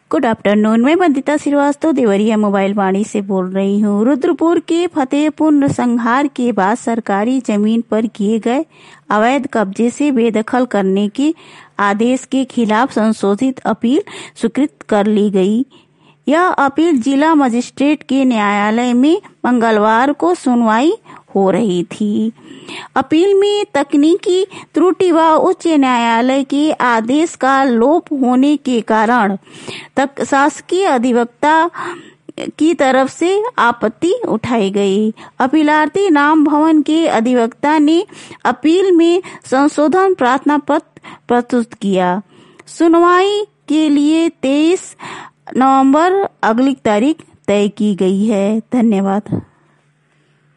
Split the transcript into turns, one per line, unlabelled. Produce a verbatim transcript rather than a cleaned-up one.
Good afternoon. मैं Bandita Srivastava Deoria mobile Vani से बोल रही हूँ। रुद्रपुर के फतेहपुर नरसंहार के बाद सरकारी जमीन पर किए गए अवैध कब्जे से बेदखल करने के आदेश के खिलाफ संशोधित अपील स्वीकृत कर ली गई। यह अपील जिला मजिस्ट्रेट के न्यायालय में मंगलवार को सुनवाई हो रही थी। अपील में तकनीकी त्रुटि व उच्च न्यायालय के आदेश का लोप होने के कारण तक शासकीय अधिवक्ता की तरफ से आपत्ति उठाई गई। अपीलार्थी नाम भवन के अधिवक्ता ने अपील में संशोधन प्रार्थना पत्र प्रस्तुत किया। सुनवाई के लिए तेईस नवंबर अगली तारीख तय की गई है। धन्यवाद।